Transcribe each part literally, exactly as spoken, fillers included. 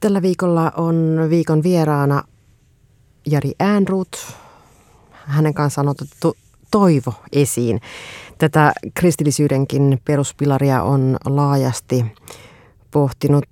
Tällä viikolla on viikon vieraana Jari Ehrnrooth. Hänen kanssaan on otettu toivo esiin. Tätä kristillisyydenkin peruspilaria on laajasti pohtinut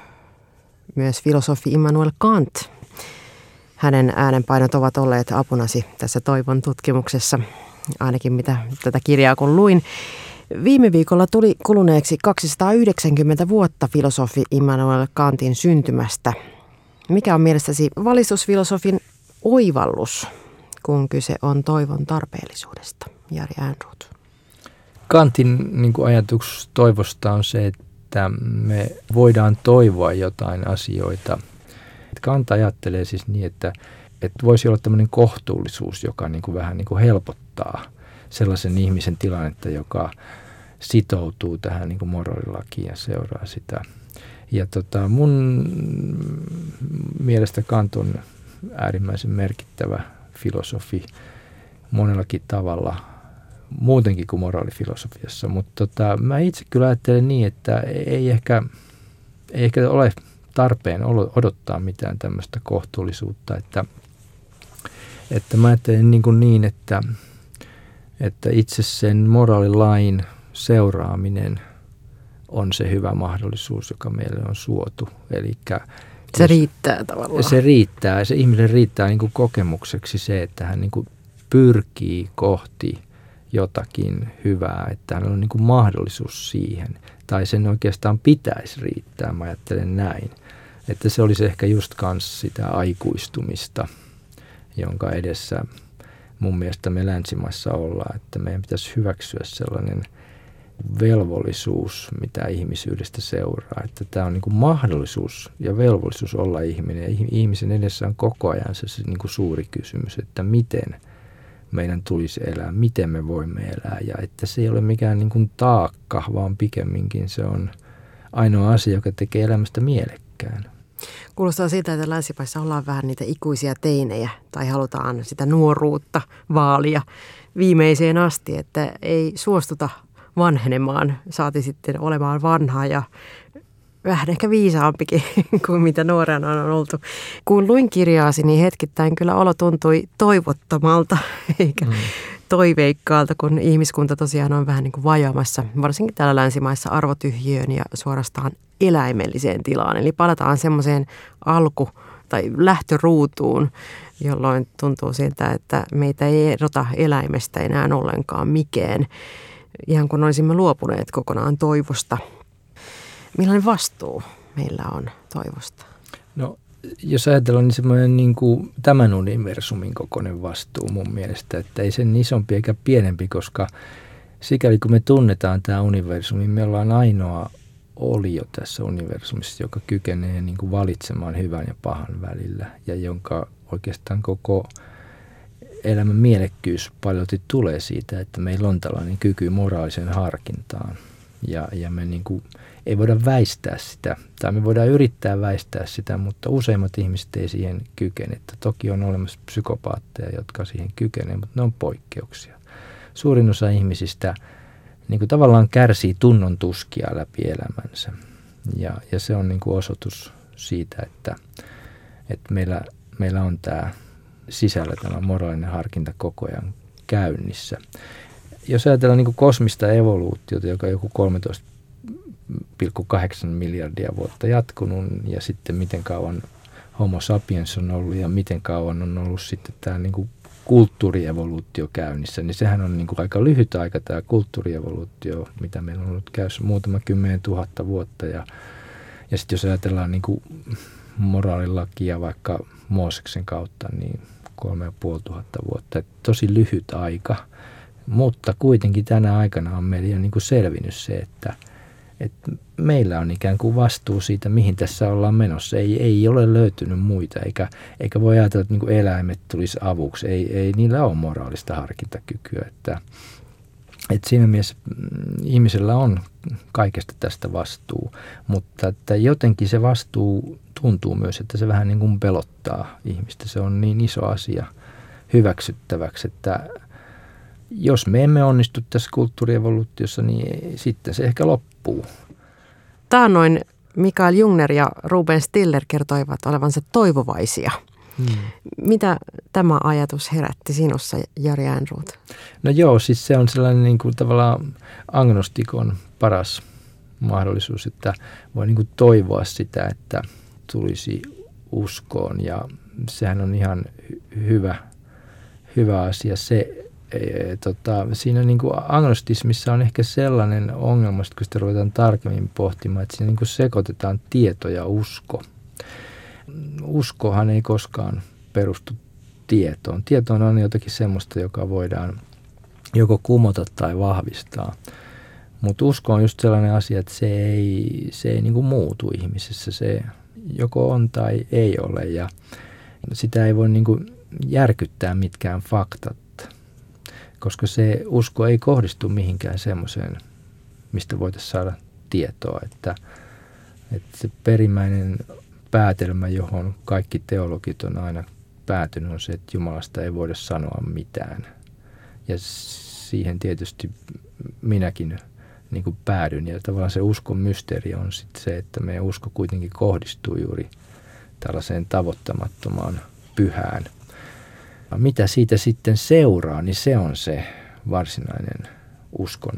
myös filosofi Immanuel Kant. Hänen äänenpainot ovat olleet apunasi tässä toivon tutkimuksessa, ainakin mitä tätä kirjaa kun luin. Viime viikolla tuli kuluneeksi kaksisataayhdeksänkymmentä vuotta filosofi Immanuel Kantin syntymästä. Mikä on mielestäsi valistusfilosofin oivallus, kun kyse on toivon tarpeellisuudesta? Jari Ehrnrooth. Kantin niin kuin ajatus toivosta on se, että me voidaan toivoa jotain asioita. Kant ajattelee siis niin, että, että voisi olla tämmöinen kohtuullisuus, joka niin kuin vähän niin kuin helpottaa sellaisen ihmisen tilannetta, joka sitoutuu tähän niin kuin moraalilakiin ja seuraa sitä. Ja tota, mun mielestä Kant on äärimmäisen merkittävä filosofi monellakin tavalla, muutenkin kuin moraalifilosofiassa. Mutta tota, mä itse kyllä ajattelen niin, että ei ehkä, ei ehkä ole tarpeen odottaa mitään tämmöistä kohtuullisuutta. Että, että mä ajattelen niin, kuin niin että, että itse sen moraalilain seuraaminen on se hyvä mahdollisuus, joka meille on suotu. Elikkä se riittää tavallaan. Se riittää. Se ihminen riittää niin kuin kokemukseksi se, että hän niin kuin pyrkii kohti jotakin hyvää, että hänellä on niin kuin mahdollisuus siihen. Tai sen oikeastaan pitäisi riittää, mä ajattelen näin. Että se olisi ehkä just kans sitä aikuistumista, jonka edessä mun mielestä me länsimaissa ollaan. Että meidän pitäisi hyväksyä sellainen velvollisuus, mitä ihmisyydestä seuraa. Että tämä on niin kuin mahdollisuus ja velvollisuus olla ihminen. Ja ihmisen edessä on koko ajan se, se niin kuin suuri kysymys, että miten meidän tulisi elää, miten me voimme elää. Ja että se ei ole mikään niin kuin taakka, vaan pikemminkin se on ainoa asia, joka tekee elämästä mielekkään. Kuulostaa siltä, että länsimaissa ollaan vähän niitä ikuisia teinejä tai halutaan sitä nuoruutta vaalia viimeiseen asti, että ei suostuta vanhenemaan, saati sitten olemaan vanhaa ja vähän ehkä viisaampikin kuin mitä nuorena on oltu. Kun luin kirjaasi, niin hetkittäin kyllä olo tuntui toivottomalta eikä mm. toiveikkaalta, kun ihmiskunta tosiaan on vähän niin kuin vajoamassa, varsinkin täällä länsimaissa arvotyhjiöön ja suorastaan eläimelliseen tilaan. Eli palataan semmoiseen alku- tai lähtöruutuun, jolloin tuntuu siltä, että meitä ei erota eläimestä enää ollenkaan mikään. Ihan kun olisimme luopuneet kokonaan toivosta. Millainen vastuu meillä on toivosta? No, jos ajatellaan, niin semmoinen niin kuin tämän universumin kokoinen vastuu mun mielestä, että ei sen isompi eikä pienempi, koska sikäli kun me tunnetaan tämä universumi, me ollaan ainoa olio tässä universumissa, joka kykenee niin kuin valitsemaan hyvän ja pahan välillä ja jonka oikeastaan koko elämän mielekkyys paljolti tulee siitä, että meillä on tällainen kyky moraaliseen harkintaan ja, ja me niin kuin ei voida väistää sitä, tai me voidaan yrittää väistää sitä, mutta useimmat ihmiset ei siihen kykene. Että toki on olemassa psykopaatteja, jotka siihen kykenevät, mutta ne on poikkeuksia. Suurin osa ihmisistä niin kuin tavallaan kärsii tunnon tuskia läpi elämänsä. Ja, ja se on niin kuin osoitus siitä, että, että meillä, meillä on tämä sisällä tämä moraalinen harkinta koko ajan käynnissä. Jos ajatellaan niin kuin kosmista evoluutiota, joka on joku kolmetoista pilkku kahdeksan miljardia vuotta jatkunut ja sitten miten kauan homo sapiens on ollut ja miten kauan on ollut sitten tämä niin kuin kulttuurievoluutio käynnissä, niin sehän on niin kuin aika lyhyt aika tämä kulttuurievoluutio, mitä meillä on ollut käynnissä muutama kymmenen tuhatta vuotta ja, ja sitten jos ajatellaan niin kuin moraalilakia vaikka Mooseksen kautta, niin kolme ja puoli tuhatta vuotta, että tosi lyhyt aika, mutta kuitenkin tänä aikana on meillä jo niin kuin selvinnyt se, että että meillä on ikään kuin vastuu siitä, mihin tässä ollaan menossa. Ei, ei ole löytynyt muita, eikä, eikä voi ajatella, että niin kuin eläimet tulisi avuksi. Ei, ei niillä ole moraalista harkintakykyä. Että, että siinä mielessä ihmisellä on kaikesta tästä vastuu, mutta että jotenkin se vastuu tuntuu myös, että se vähän niin kuin pelottaa ihmistä. Se on niin iso asia hyväksyttäväksi, että jos me emme onnistu tässä kulttuurievoluutiossa, niin sitten se ehkä loppuu. Taannoin Mikael Jungner ja Ruben Stiller kertoivat olevansa toivovaisia. Hmm. Mitä tämä ajatus herätti sinussa, Jari Ehrnrooth? No joo, siis se on sellainen niin kuin tavallaan agnostikon paras mahdollisuus, että voi niin kuin toivoa sitä, että tulisi uskoon, ja sehän on ihan hyvä, hyvä asia. Se, e, tota, siinä niin kuin agnostismissa on ehkä sellainen ongelma, kun sitä ruvetaan tarkemmin pohtimaan, että siinä niin kuin sekoitetaan tieto ja usko. Uskohan ei koskaan perustu tietoon. Tieto on aina jotakin semmoista, joka voidaan joko kumota tai vahvistaa. Mutta usko on just sellainen asia, että se ei, se ei niin kuin muutu ihmisessä. Se joko on tai ei ole, ja sitä ei voi niin kuin järkyttää mitkään faktat, koska se usko ei kohdistu mihinkään semmoiseen, mistä voitaisiin saada tietoa. Että, että se perimmäinen päätelmä, johon kaikki teologit on aina päätynyt, on se, että Jumalasta ei voida sanoa mitään. Ja siihen tietysti minäkin niin kuin päädyn. Ja tavallaan se uskon mysteeri on sitten se, että meidän usko kuitenkin kohdistuu juuri tällaiseen tavoittamattomaan pyhään. Mitä siitä sitten seuraa, niin se on se varsinainen uskon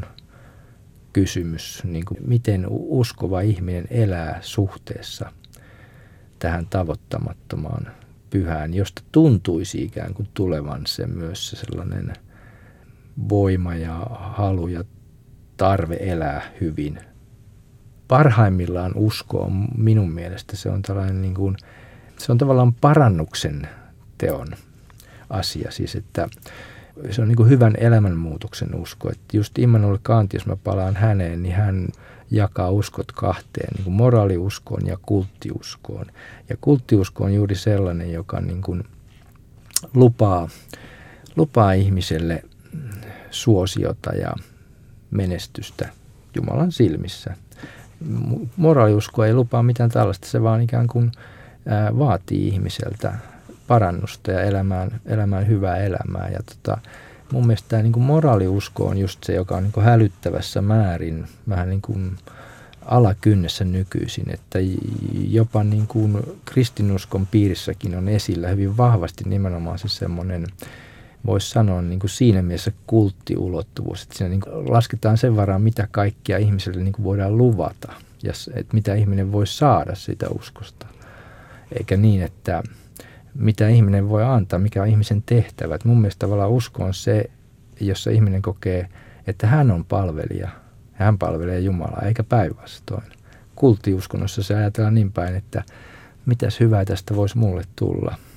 kysymys. Niin kuin miten uskova ihminen elää suhteessa tähän tavoittamattomaan pyhään, josta tuntuisi ikään kuin tulevan se myös se sellainen voima ja halu ja tarve elää hyvin. Parhaimmillaan usko on minun mielestä, se on tällainen niin kuin, se on tavallaan parannuksen teon asia, siis että se on niin kuin hyvän elämänmuutoksen usko. Että just Immanuel Kant, jos mä palaan häneen, niin hän jakaa uskot kahteen, niin kuin moraaliuskoon ja kulttiuskoon. Ja kulttiusko on juuri sellainen, joka niin kuin lupaa, lupaa ihmiselle suosiota ja menestystä Jumalan silmissä. Moraaliusko ei lupaa mitään tällaista, se vaan ikään kuin ää, vaatii ihmiseltä parannusta ja elämään, elämään hyvää elämää. Ja tota, mun mielestä tämä niin kuin moraaliusko on just se, joka on niin kuin hälyttävässä määrin vähän niin kuin alakynnessä nykyisin, että jopa niin kuin kristinuskon piirissäkin on esillä hyvin vahvasti nimenomaan se semmoinen, voisi sanoa niin kuin siinä mielessä kulttiulottuvuus, että siinä niin kuin lasketaan sen varaan, mitä kaikkia ihmiselle niin kuin voidaan luvata ja että mitä ihminen voi saada siitä uskosta, eikä niin, että mitä ihminen voi antaa, mikä on ihmisen tehtävä. Et mun mielestä tavallaan usko on se, jossa ihminen kokee, että hän on palvelija ja hän palvelee Jumalaa, eikä päinvastoin. Kulttiuskonnossa se ajatellaan niin päin, että mitäs hyvää tästä voisi mulle tulla.